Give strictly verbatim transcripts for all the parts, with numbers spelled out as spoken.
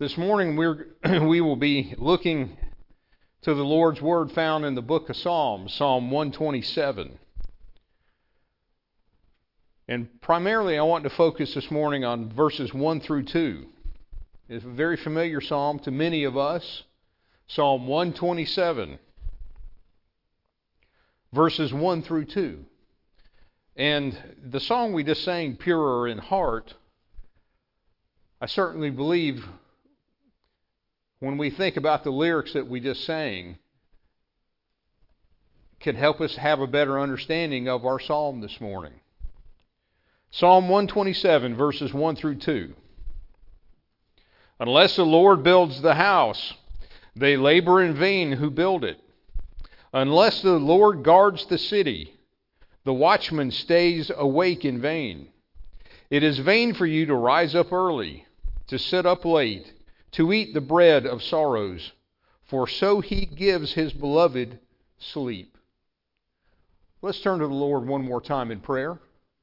This morning we're, we will be looking to the Lord's Word found in the book of Psalms, Psalm one twenty-seven. And primarily I want to focus this morning on verses one through two. It's a very familiar psalm to many of us. Psalm one twenty-seven, verses one through two. And the song we just sang, Purer in Heart, I certainly believe when we think about the lyrics that we just sang, can help us have a better understanding of our psalm this morning. Psalm one twenty-seven, verses one through two. Unless the Lord builds the house, they labor in vain who build it. Unless the Lord guards the city, the watchman stays awake in vain. It is vain for you to rise up early, to sit up late, to eat the bread of sorrows, for so he gives his beloved sleep. Let's turn to the Lord one more time in prayer.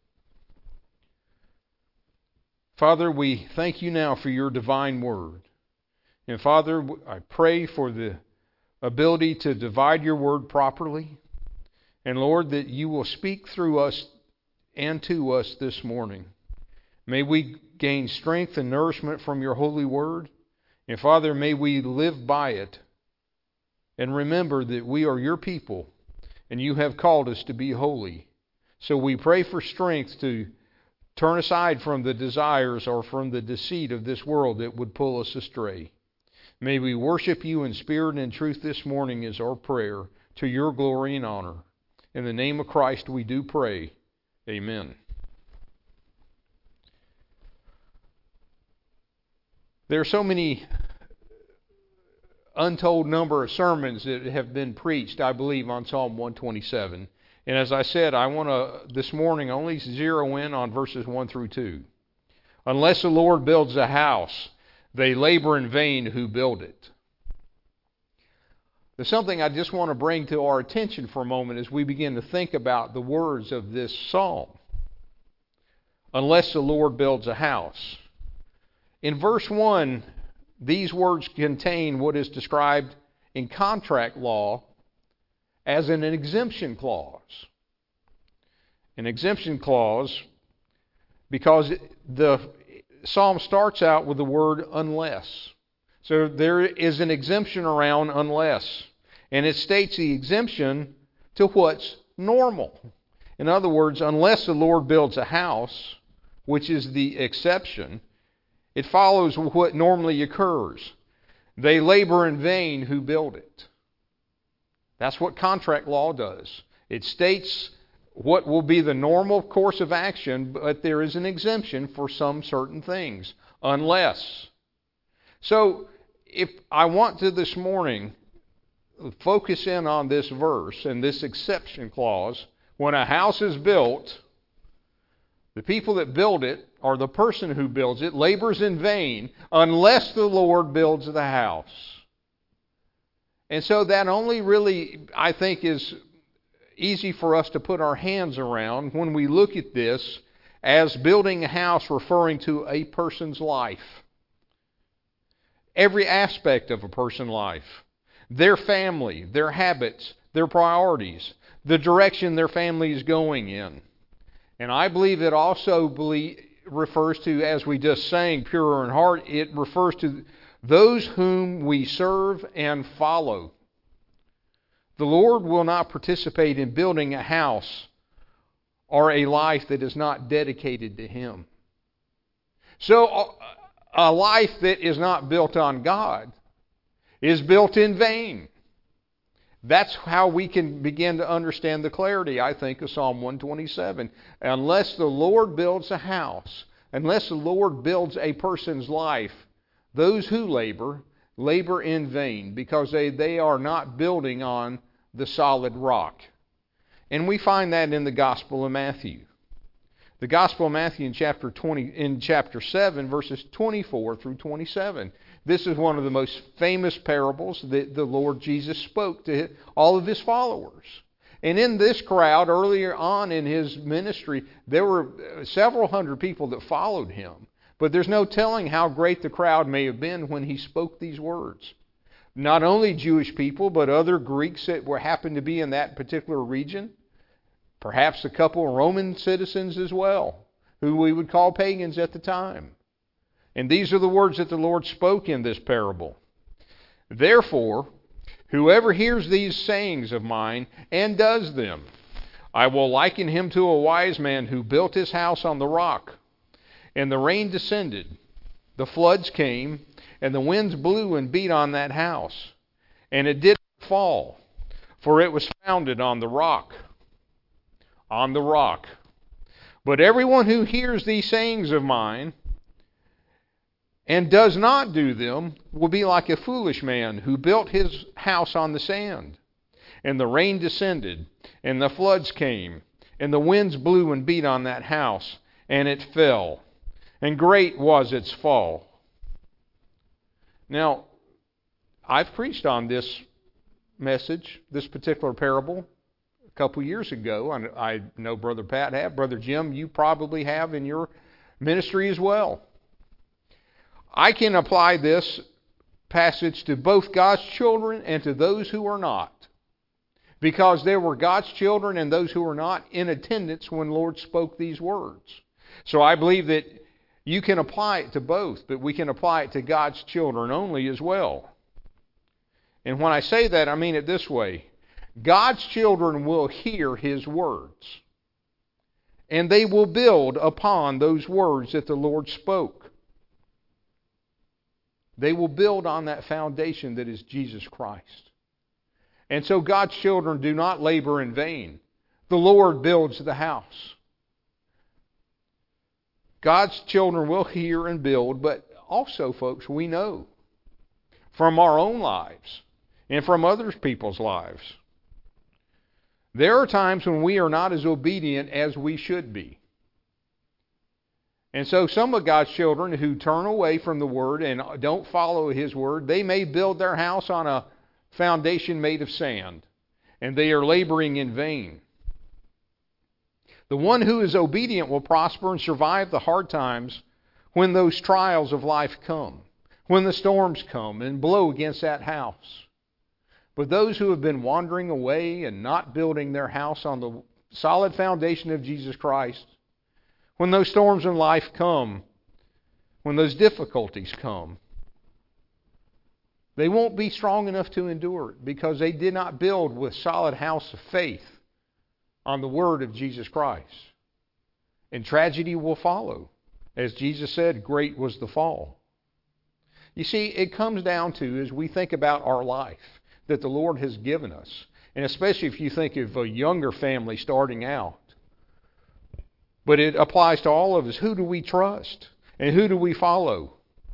Father, we thank you now for your divine word. And Father, I pray for the ability to divide your word properly. And Lord, that you will speak through us and to us this morning. May we gain strength and nourishment from your holy word. And Father, may we live by it and remember that we are your people and you have called us to be holy. So we pray for strength to turn aside from the desires or from the deceit of this world that would pull us astray. May we worship you in spirit and in truth this morning is our prayer to your glory and honor. In the name of Christ we do pray. Amen. There are so many untold number of sermons that have been preached, I believe, on Psalm one twenty-seven. And as I said, I want to, this morning, only zero in on verses one through two. Unless the Lord builds a house, they labor in vain who build it. There's something I just want to bring to our attention for a moment as we begin to think about the words of this psalm. Unless the Lord builds a house. In verse one, these words contain what is described in contract law as an exemption clause. An exemption clause because the psalm starts out with the word unless. So there is an exemption around unless. And it states the exemption to what's normal. In other words, unless the Lord builds a house, which is the exception, it follows what normally occurs. They labor in vain who build it. That's what contract law does. It states what will be the normal course of action, but there is an exemption for some certain things, unless. So, if I want to this morning focus in on this verse and this exception clause, when a house is built, the people that build it, or the person who builds it, labors in vain unless the Lord builds the house. And so that only really, I think, is easy for us to put our hands around when we look at this as building a house referring to a person's life. Every aspect of a person's life. Their family, their habits, their priorities, the direction their family is going in. And I believe it also believe, refers to, as we just sang, purer in heart, it refers to those whom we serve and follow. The Lord will not participate in building a house or a life that is not dedicated to Him. So a life that is not built on God is built in vain. That's how we can begin to understand the clarity, I think, of Psalm one twenty-seven. Unless the Lord builds a house, unless the Lord builds a person's life, those who labor, labor in vain because they, they are not building on the solid rock. And we find that in the Gospel of Matthew. The Gospel of Matthew in chapter twenty, in chapter seven, verses twenty-four through twenty-seven. This is one of the most famous parables that the Lord Jesus spoke to all of His followers. And in this crowd, earlier on in His ministry, there were several hundred people that followed Him. But there's no telling how great the crowd may have been when he spoke these words. Not only Jewish people, but other Greeks that were happened to be in that particular region. Perhaps a couple of Roman citizens as well, who we would call pagans at the time. And these are the words that the Lord spoke in this parable. Therefore, whoever hears these sayings of mine and does them, I will liken him to a wise man who built his house on the rock. And the rain descended, the floods came, and the winds blew and beat on that house. And it did not fall, for it was founded on the rock. On the rock. But everyone who hears these sayings of mine and does not do them will be like a foolish man who built his house on the sand. And the rain descended, and the floods came, and the winds blew and beat on that house, and it fell. And great was its fall. Now, I've preached on this message, this particular parable, a couple years ago. I, I know Brother Pat have. Brother Jim, you probably have in your ministry as well. I can apply this passage to both God's children and to those who are not. Because there were God's children and those who were not in attendance when the Lord spoke these words. So I believe that you can apply it to both, but we can apply it to God's children only as well. And when I say that, I mean it this way. God's children will hear His words. And they will build upon those words that the Lord spoke. They will build on that foundation that is Jesus Christ. And so God's children do not labor in vain. The Lord builds the house. God's children will hear and build, but also, folks, we know from our own lives and from other people's lives, there are times when we are not as obedient as we should be. And so some of God's children who turn away from the Word and don't follow His Word, they may build their house on a foundation made of sand, and they are laboring in vain. The one who is obedient will prosper and survive the hard times when those trials of life come, when the storms come and blow against that house. But those who have been wandering away and not building their house on the solid foundation of Jesus Christ, when those storms in life come, when those difficulties come, they won't be strong enough to endure it because they did not build with solid house of faith on the Word of Jesus Christ. And tragedy will follow. As Jesus said, great was the fall. You see, it comes down to, as we think about our life that the Lord has given us, and especially if you think of a younger family starting out, but it applies to all of us. Who do we trust? And who do we follow?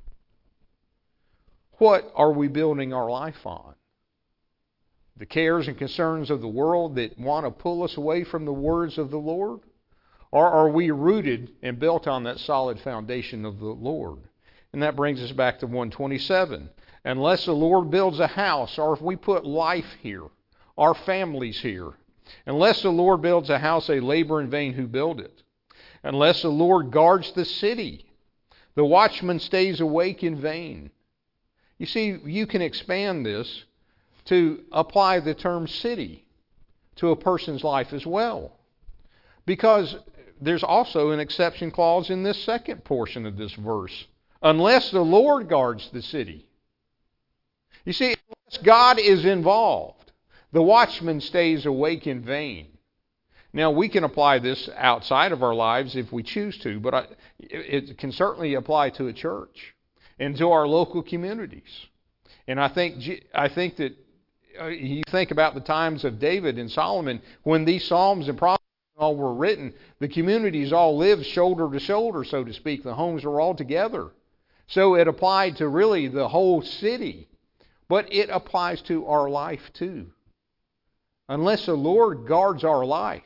What are we building our life on? The cares and concerns of the world that want to pull us away from the words of the Lord? Or are we rooted and built on that solid foundation of the Lord? And that brings us back to one twenty-seven. Unless the Lord builds a house, or if we put life here, our families here, unless the Lord builds a house, they labor in vain who build it. Unless the Lord guards the city, the watchman stays awake in vain. You see, you can expand this to apply the term city to a person's life as well. Because there's also an exception clause in this second portion of this verse. Unless the Lord guards the city. You see, unless God is involved, the watchman stays awake in vain. Now, we can apply this outside of our lives if we choose to, but I, it can certainly apply to a church and to our local communities. And I think I think that uh, you think about the times of David and Solomon, when these Psalms and Proverbs all were written, the communities all lived shoulder to shoulder, so to speak. The homes were all together. So it applied to really the whole city. But it applies to our life too. Unless the Lord guards our life.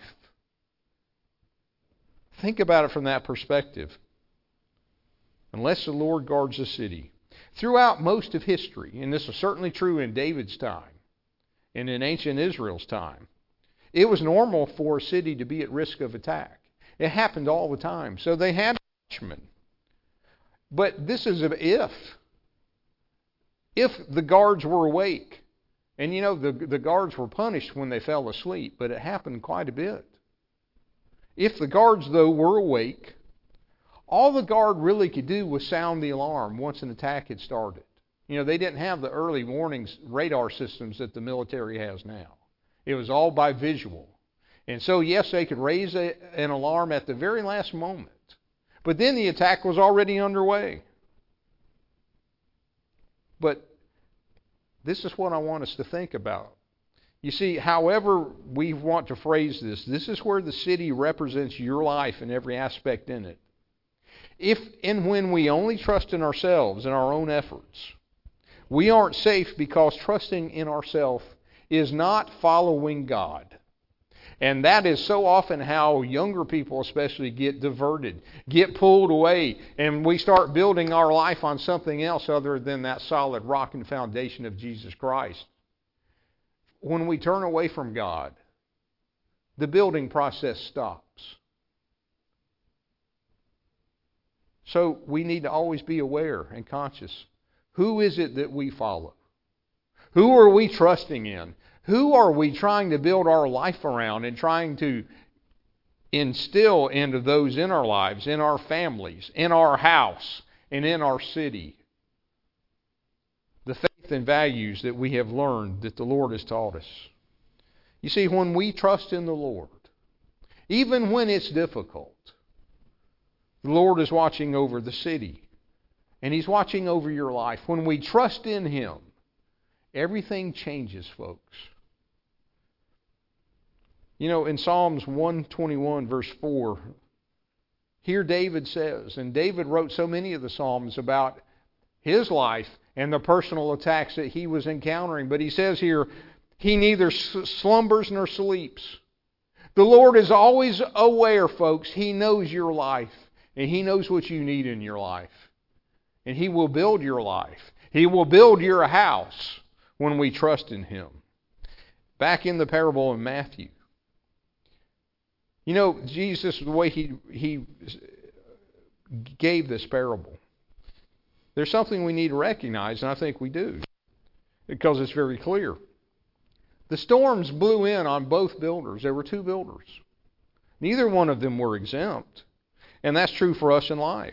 Think about it from that perspective. Unless the Lord guards the city. Throughout most of history, and this is certainly true in David's time and in ancient Israel's time, it was normal for a city to be at risk of attack. It happened all the time. So they had watchmen. But this is an if. If the guards were awake. And you know, the, the guards were punished when they fell asleep, but it happened quite a bit. If the guards, though, were awake, all the guard really could do was sound the alarm once an attack had started. You know, they didn't have the early warning radar systems that the military has now. It was all by visual. And so, yes, they could raise a, an alarm at the very last moment. But then the attack was already underway. But this is what I want us to think about. You see, however we want to phrase this, this is where the city represents your life and every aspect in it. If and when we only trust in ourselves and our own efforts, we aren't safe, because trusting in ourselves is not following God. And that is so often how younger people especially get diverted, get pulled away, and we start building our life on something else other than that solid rock and foundation of Jesus Christ. When we turn away from God, the building process stops. So we need to always be aware and conscious. Who is it that we follow? Who are we trusting in? Who are we trying to build our life around and trying to instill into those in our lives, in our families, in our house, and in our city? The faith and values that we have learned that the Lord has taught us. You see, when we trust in the Lord, even when it's difficult, the Lord is watching over the city. And He's watching over your life. When we trust in Him, everything changes, folks. You know, in Psalms one twenty-one, verse four, here David says, and David wrote so many of the Psalms about his life and the personal attacks that he was encountering. But he says here, he neither slumbers nor sleeps. The Lord is always aware, folks. He knows your life, and He knows what you need in your life. And He will build your life. He will build your house when we trust in Him. Back in the parable in Matthew. You know, Jesus, the way He, he gave this parable, there's something we need to recognize, and I think we do, because it's very clear. The storms blew in on both builders. There were two builders. Neither one of them were exempt. And that's true for us in life.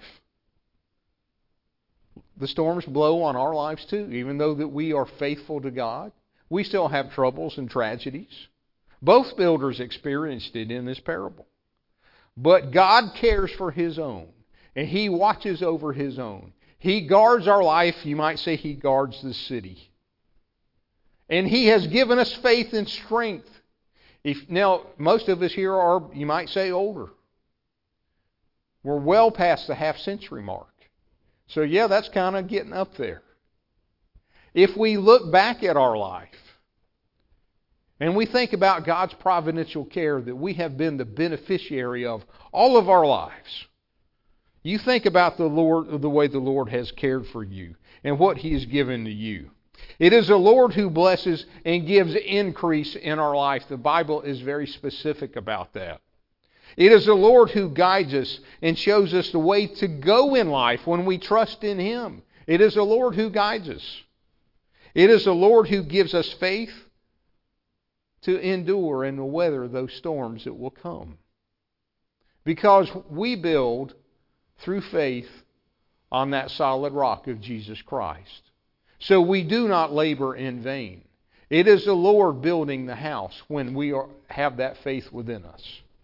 The storms blow on our lives too. Even though that we are faithful to God, we still have troubles and tragedies. Both builders experienced it in this parable. But God cares for His own, and He watches over His own. He guards our life. You might say He guards the city. And He has given us faith and strength. If, now, most of us here are, you might say, older. We're well past the half-century mark. So yeah, that's kind of getting up there. If we look back at our life and we think about God's providential care that we have been the beneficiary of all of our lives, you think about the Lord, the way the Lord has cared for you and what He has given to you. It is the Lord who blesses and gives increase in our life. The Bible is very specific about that. It is the Lord who guides us and shows us the way to go in life when we trust in Him. It is the Lord who guides us. It is the Lord who gives us faith to endure and to weather those storms that will come. Because we build through faith on that solid rock of Jesus Christ. So we do not labor in vain. It is the Lord building the house when we are, have that faith within us.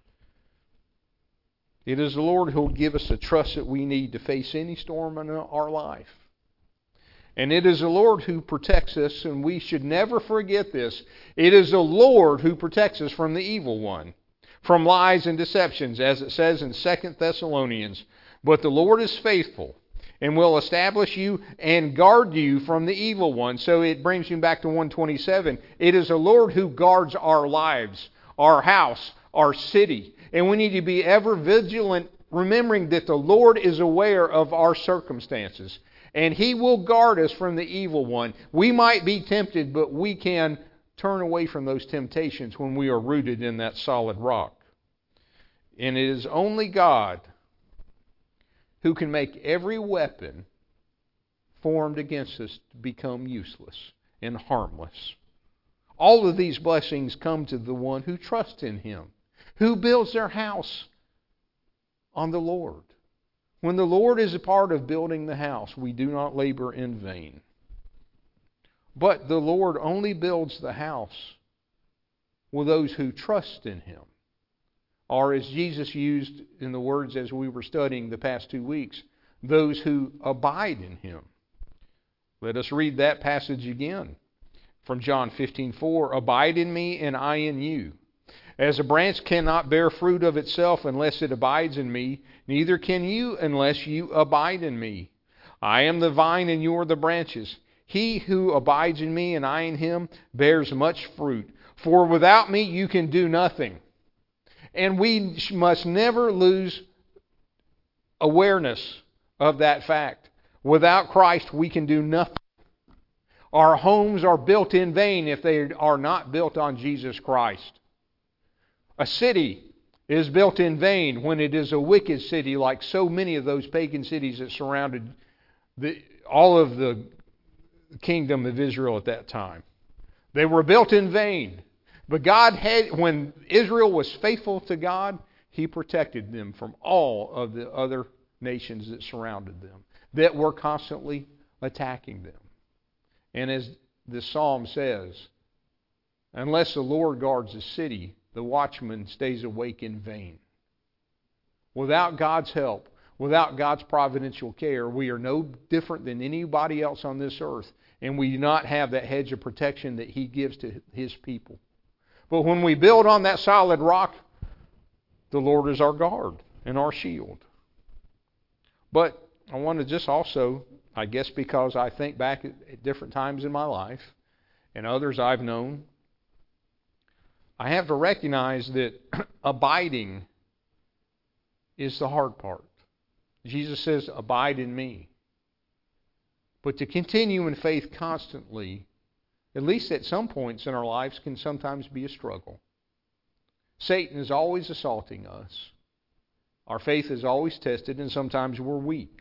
It is the Lord who will give us the trust that we need to face any storm in our life. And it is the Lord who protects us, and we should never forget this. It is the Lord who protects us from the evil one, from lies and deceptions, as it says in Second Thessalonians. But the Lord is faithful and will establish you and guard you from the evil one. So it brings you back to one twenty-seven. It is the Lord who guards our lives, our house, our city. And we need to be ever vigilant, remembering that the Lord is aware of our circumstances. And He will guard us from the evil one. We might be tempted, but we can turn away from those temptations when we are rooted in that solid rock. And it is only God who can make every weapon formed against us to become useless and harmless. All of these blessings come to the one who trusts in Him, who builds their house on the Lord. When the Lord is a part of building the house, we do not labor in vain. But the Lord only builds the house with those who trust in Him. Or as Jesus used in the words as we were studying the past two weeks, those who abide in Him. Let us read that passage again from John fifteen four. Abide in me and I in you. As a branch cannot bear fruit of itself unless it abides in me, neither can you unless you abide in me. I am the vine and you are the branches. He who abides in me and I in him bears much fruit. For without me you can do nothing. And we must never lose awareness of that fact. Without Christ we can do nothing. Our homes are built in vain if they are not built on Jesus Christ. A city is built in vain when it is a wicked city, like so many of those pagan cities that surrounded the, all of the kingdom of Israel at that time. They were built in vain. But God had, when Israel was faithful to God, He protected them from all of the other nations that surrounded them, that were constantly attacking them. And as the psalm says, unless the Lord guards the city, the watchman stays awake in vain. Without God's help, without God's providential care, we are no different than anybody else on this earth, and we do not have that hedge of protection that He gives to His people. But when we build on that solid rock, the Lord is our guard and our shield. But I want to just also, I guess because I think back at, at different times in my life and others I've known, I have to recognize that abiding is the hard part. Jesus says, abide in me. But to continue in faith constantly, at least at some points in our lives, can sometimes be a struggle. Satan is always assaulting us. Our faith is always tested, and sometimes we're weak.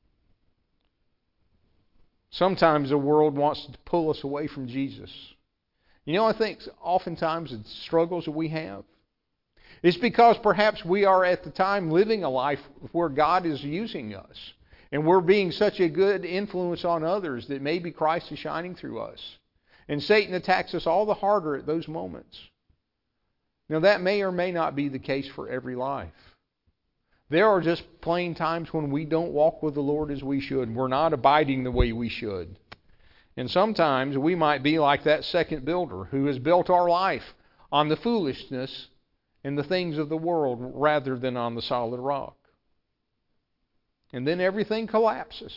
Sometimes the world wants to pull us away from Jesus. You know, I think oftentimes the struggles that we have is because perhaps we are at the time living a life where God is using us. And we're being such a good influence on others that maybe Christ is shining through us. And Satan attacks us all the harder at those moments. Now that may or may not be the case for every life. There are just plain times when we don't walk with the Lord as we should. We're not abiding the way we should. And sometimes we might be like that second builder who has built our life on the foolishness and the things of the world rather than on the solid rock. And then everything collapses.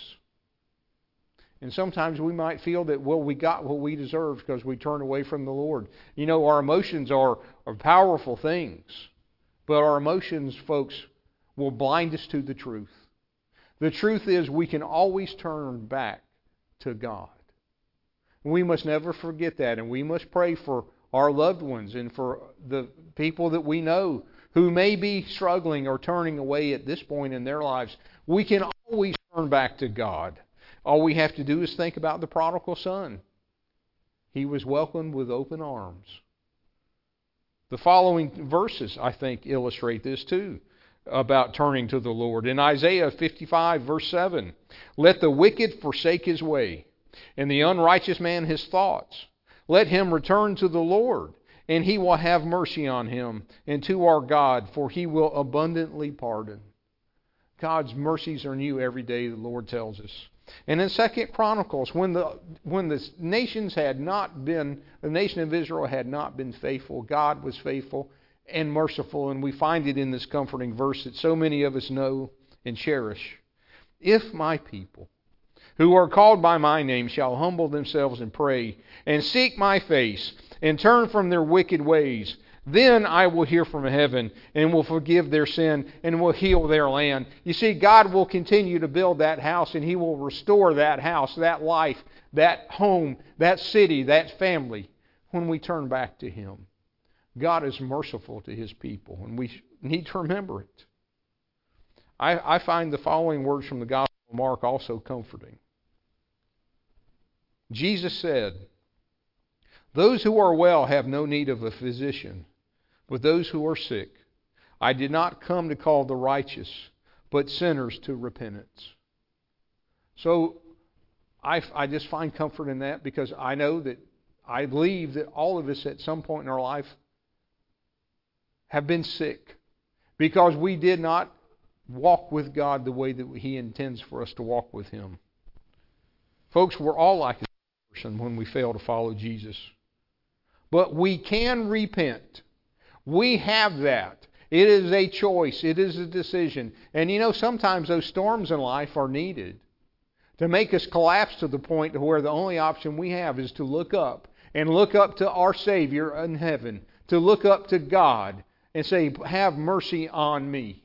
And sometimes we might feel that, well, we got what we deserved because we turned away from the Lord. You know, our emotions are, are powerful things. But our emotions, folks, will blind us to the truth. The truth is we can always turn back to God. We must never forget that, and we must pray for our loved ones and for the people that we know who may be struggling or turning away at this point in their lives. We can always turn back to God. All we have to do is think about the prodigal son. He was welcomed with open arms. The following verses, I think, illustrate this too, about turning to the Lord. In Isaiah fifty-five, verse seven, let the wicked forsake his way, and the unrighteous man his thoughts. Let him return to the Lord, and He will have mercy on him, and to our God, for He will abundantly pardon. God's mercies are new every day, the Lord tells us. And in Second Chronicles, when the when the nations had not been, the nation of Israel had not been faithful, God was faithful and merciful, and we find it in this comforting verse that so many of us know and cherish. If my people, who are called by my name, shall humble themselves and pray, and seek my face, and turn from their wicked ways, then I will hear from heaven, and will forgive their sin, and will heal their land. You see, God will continue to build that house, and He will restore that house, that life, that home, that city, that family, when we turn back to Him. God is merciful to His people, and we need to remember it. I, I find the following words from the Gospel of Mark also comforting. Jesus said, "Those who are well have no need of a physician, but those who are sick. I did not come to call the righteous, but sinners to repentance." So I, I just find comfort in that, because I know that I believe that all of us at some point in our life have been sick because we did not walk with God the way that He intends for us to walk with Him. Folks, we're all like a person when we fail to follow Jesus. But we can repent. We have that. It is a choice. It is a decision. And you know, sometimes those storms in life are needed to make us collapse to the point to where the only option we have is to look up and look up to our Savior in heaven, to look up to God and say, "Have mercy on me."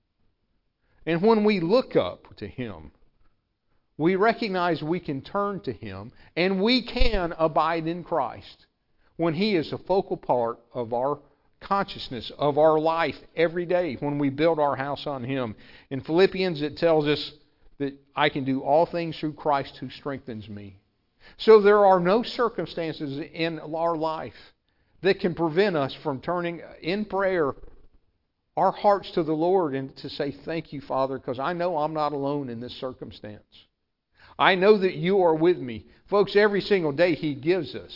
And when we look up to Him, we recognize we can turn to Him and we can abide in Christ when He is a focal part of our consciousness, of our life every day, when we build our house on Him. In Philippians it tells us that I can do all things through Christ who strengthens me. So there are no circumstances in our life that can prevent us from turning in prayer our hearts to the Lord and to say, "Thank you, Father, because I know I'm not alone in this circumstance. I know that you are with me." Folks, every single day He gives us,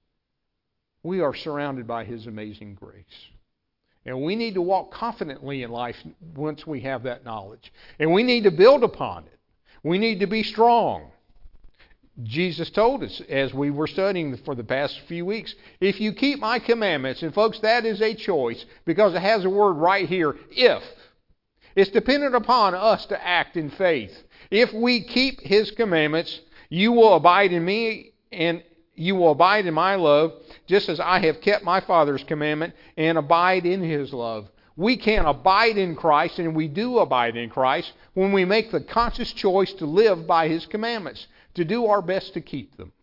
we are surrounded by His amazing grace. And we need to walk confidently in life once we have that knowledge. And we need to build upon it. We need to be strong. Jesus told us, as we were studying for the past few weeks, "If you keep my commandments," and folks, that is a choice, because it has a word right here, if. It's dependent upon us to act in faith. If we keep His commandments, you will abide in me, and you will abide in my love, just as I have kept my Father's commandment and abide in His love. We can abide in Christ, and we do abide in Christ, when we make the conscious choice to live by His commandments, to do our best to keep them.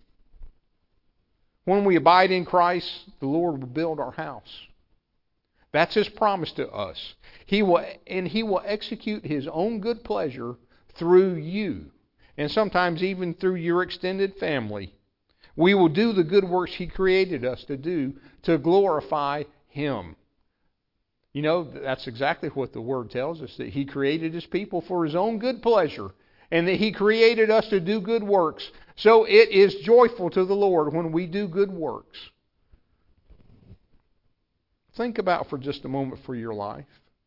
When we abide in Christ, the Lord will build our house. That's His promise to us. He will, and He will execute His own good pleasure through you, and sometimes even through your extended family. We will do the good works He created us to do to glorify Him. You know, that's exactly what the Word tells us, that He created His people for His own good pleasure, and that He created us to do good works. So it is joyful to the Lord when we do good works. Think about for just a moment for your life.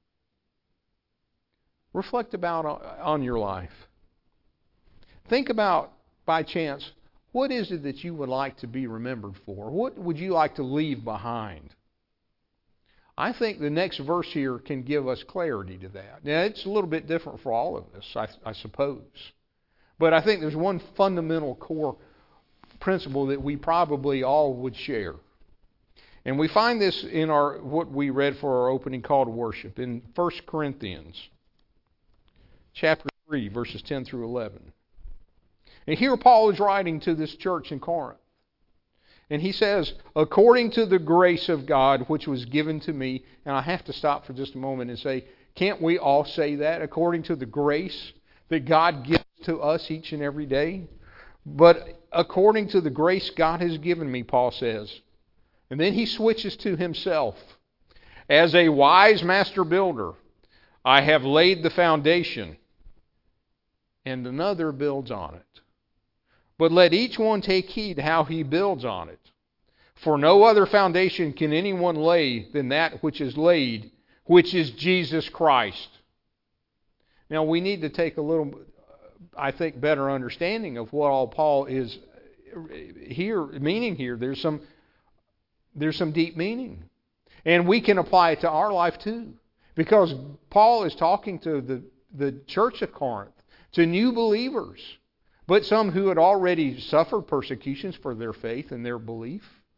Reflect about on your life. Think about, by chance, what is it that you would like to be remembered for? What would you like to leave behind? I think the next verse here can give us clarity to that. Now, it's a little bit different for all of us, I, I suppose. But I think there's one fundamental core principle that we probably all would share. And we find this in our what we read for our opening call to worship in First Corinthians chapter three, verses ten through eleven. And here Paul is writing to this church in Corinth. And he says, "According to the grace of God which was given to me," and I have to stop for just a moment and say, can't we all say that? According to the grace that God gives to us each and every day? But according to the grace God has given me, Paul says. And then he switches to himself. "As a wise master builder, I have laid the foundation, and another builds on it. But let each one take heed how he builds on it. For no other foundation can anyone lay than that which is laid, which is Jesus Christ." Now we need to take a little, I think, better understanding of what all Paul is here meaning here. There's some there's some deep meaning. And we can apply it to our life too. Because Paul is talking to the, the church of Corinth, to new believers, but some who had already suffered persecutions for their faith and their belief.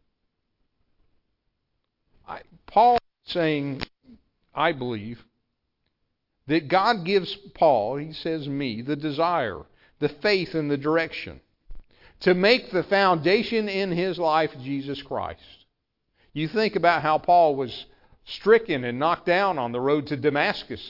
I, Paul is saying, I believe, that God gives Paul, he says me, the desire, the faith, and the direction to make the foundation in his life Jesus Christ. You think about how Paul was stricken and knocked down on the road to Damascus.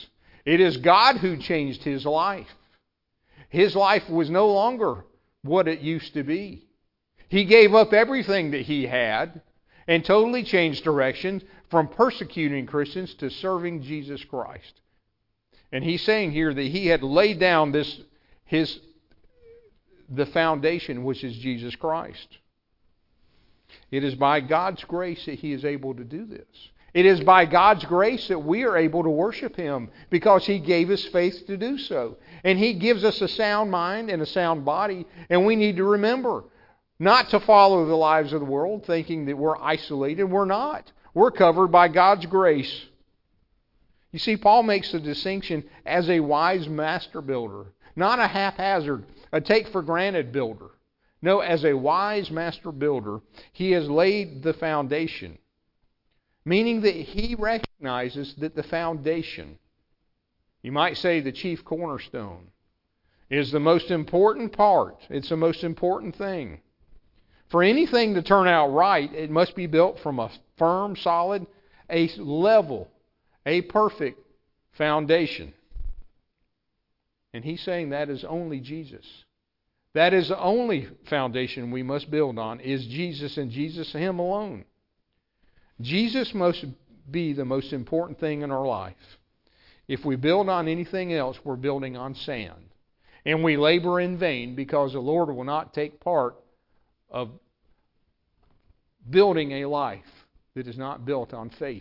It is God who changed his life. His life was no longer what it used to be. He gave up everything that he had and totally changed direction from persecuting Christians to serving Jesus Christ. And he's saying here that he had laid down this his the foundation, which is Jesus Christ. It is by God's grace that he is able to do this. It is by God's grace that we are able to worship him because he gave us faith to do so. And he gives us a sound mind and a sound body. And we need to remember not to follow the lives of the world thinking that we're isolated. We're not. We're covered by God's grace. You see, Paul makes the distinction as a wise master builder, not a haphazard, a take-for-granted builder. No, as a wise master builder, he has laid the foundation, meaning that he recognizes that the foundation, you might say the chief cornerstone, is the most important part. It's the most important thing. For anything to turn out right, it must be built from a firm, solid, a level, a perfect foundation. And he's saying that is only Jesus. That is the only foundation we must build on, is Jesus and Jesus, him alone. Jesus must be the most important thing in our life. If we build on anything else, we're building on sand. And we labor in vain because the Lord will not take part of building a life that is not built on faith.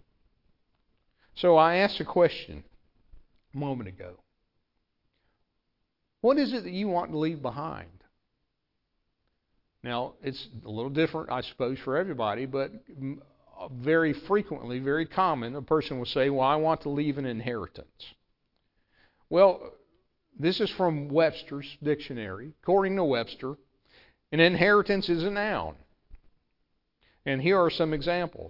So I asked a question a moment ago. What is it that you want to leave behind? Now, it's a little different, I suppose, for everybody, but very frequently, very common, a person will say, well, I want to leave an inheritance. Well, this is from Webster's dictionary. According to Webster, an inheritance is a noun. And here are some examples.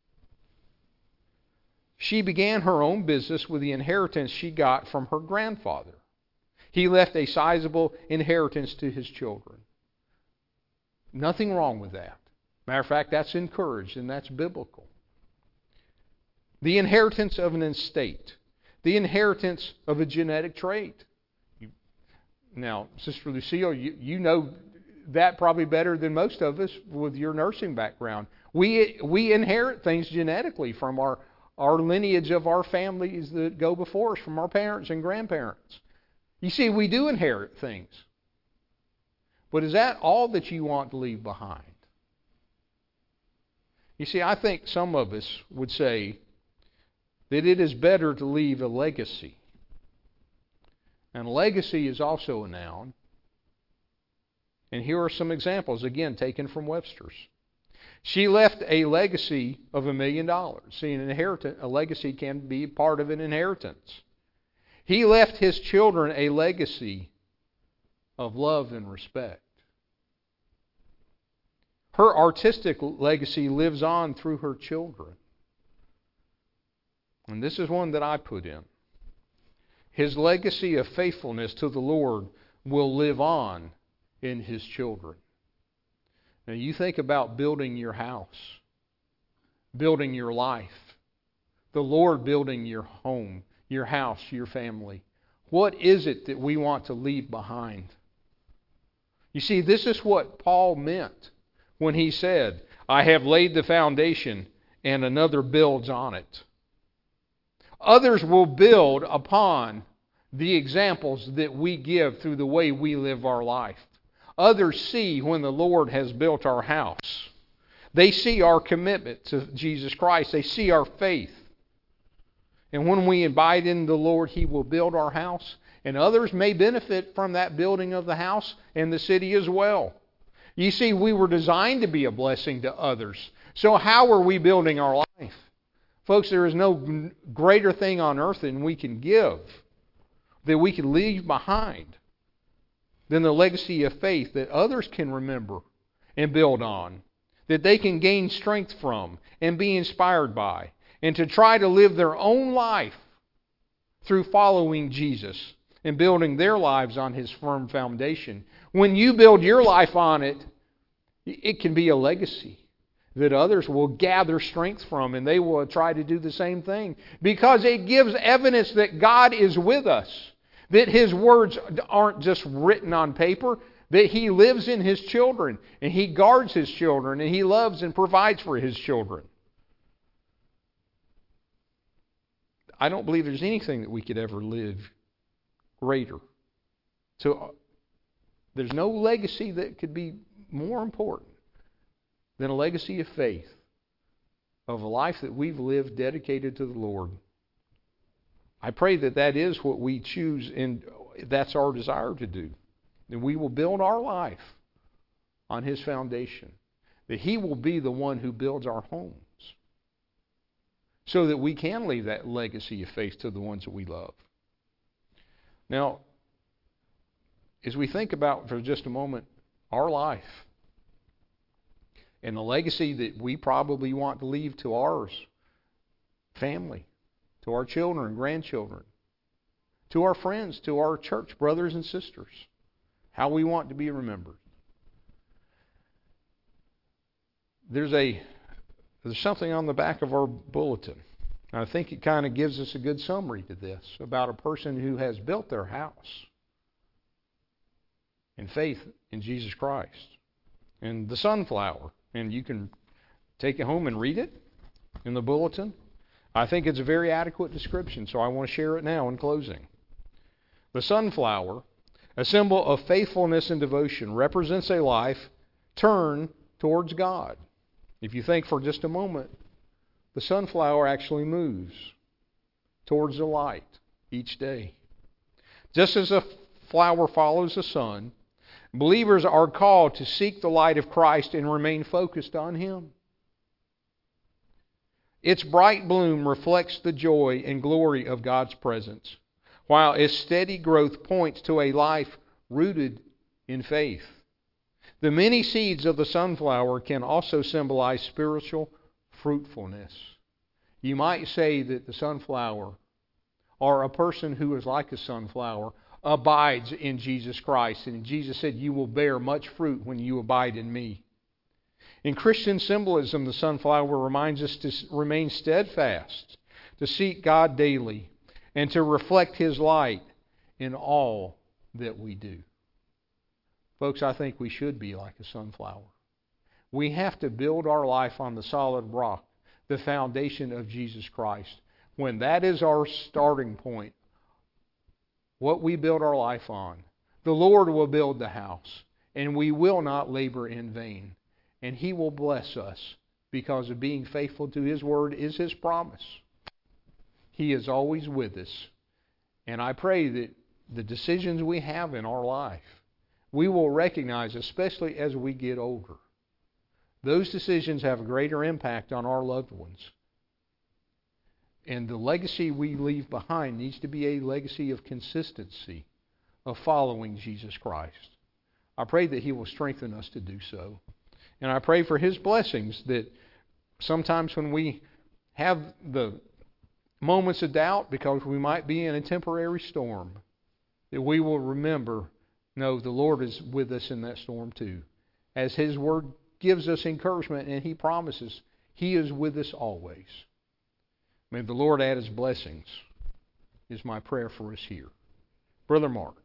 She began her own business with the inheritance she got from her grandfather. He left a sizable inheritance to his children. Nothing wrong with that. Matter of fact, that's encouraged and that's biblical. The inheritance of an estate. The inheritance of a genetic trait. You, now, Sister Lucille, you, you know that probably better than most of us with your nursing background. We we inherit things genetically from our, our lineage of our families that go before us, from our parents and grandparents. You see, we do inherit things. But is that all that you want to leave behind? You see, I think some of us would say that it is better to leave a legacy. And legacy is also a noun. And here are some examples, again, taken from Webster's. She left a legacy of a million dollars. See, an inheritance, a legacy can be part of an inheritance. He left his children a legacy of love and respect. Her artistic legacy lives on through her children. And this is one that I put in. His legacy of faithfulness to the Lord will live on in his children. Now you think about building your house, building your life, the Lord building your home, your house, your family. What is it that we want to leave behind? You see, this is what Paul meant when he said, I have laid the foundation and another builds on it. Others will build upon the examples that we give through the way we live our life. Others see when the Lord has built our house. They see our commitment to Jesus Christ. They see our faith. And when we abide in the Lord, He will build our house. And others may benefit from that building of the house and the city as well. You see, we were designed to be a blessing to others. So how are we building our life? Folks, there is no greater thing on earth than we can give, that we can leave behind, than the legacy of faith that others can remember and build on, that they can gain strength from and be inspired by, and to try to live their own life through following Jesus and building their lives on His firm foundation. When you build your life on it, it can be a legacy. that others will gather strength from, and they will try to do the same thing, because it gives evidence that God is with us, that His words aren't just written on paper, that He lives in His children, and He guards His children, and He loves and provides for His children. I don't believe there's anything that we could ever live greater. So there's no legacy that could be more important than a legacy of faith, of a life that we've lived dedicated to the Lord. I pray that that is what we choose, and that's our desire to do. And we will build our life on His foundation. That He will be the one who builds our homes, so that we can leave that legacy of faith to the ones that we love. Now, as we think about for just a moment our life, and the legacy that we probably want to leave to our family, to our children and grandchildren, to our friends, to our church brothers and sisters, how we want to be remembered. There's a there's something on the back of our bulletin. I think it kind of gives us a good summary to this about a person who has built their house in faith in Jesus Christ. And the sunflower. And you can take it home and read it in the bulletin. I think it's a very adequate description, so I want to share it now in closing. The sunflower, a symbol of faithfulness and devotion, represents a life turned towards God. If you think for just a moment, the sunflower actually moves towards the light each day. Just as a flower follows the sun, believers are called to seek the light of Christ and remain focused on Him. Its bright bloom reflects the joy and glory of God's presence, while its steady growth points to a life rooted in faith. The many seeds of the sunflower can also symbolize spiritual fruitfulness. You might say that the sunflower, or a person who is like a sunflower, abides in Jesus Christ. And Jesus said, "You will bear much fruit when you abide in me." In Christian symbolism, the sunflower reminds us to remain steadfast, to seek God daily, and to reflect His light in all that we do. Folks, I think we should be like a sunflower. We have to build our life on the solid rock, the foundation of Jesus Christ. When that is our starting point, what we build our life on, the Lord will build the house, and we will not labor in vain. And He will bless us because of being faithful to His word is His promise. He is always with us. And I pray that the decisions we have in our life, we will recognize, especially as we get older. Those decisions have a greater impact on our loved ones. And the legacy we leave behind needs to be a legacy of consistency, of following Jesus Christ. I pray that He will strengthen us to do so. And I pray for His blessings, that sometimes when we have the moments of doubt, because we might be in a temporary storm, that we will remember, no, the Lord is with us in that storm too. As His Word gives us encouragement and He promises, He is with us always. May the Lord add His blessings, is my prayer for us here. Brother Mark.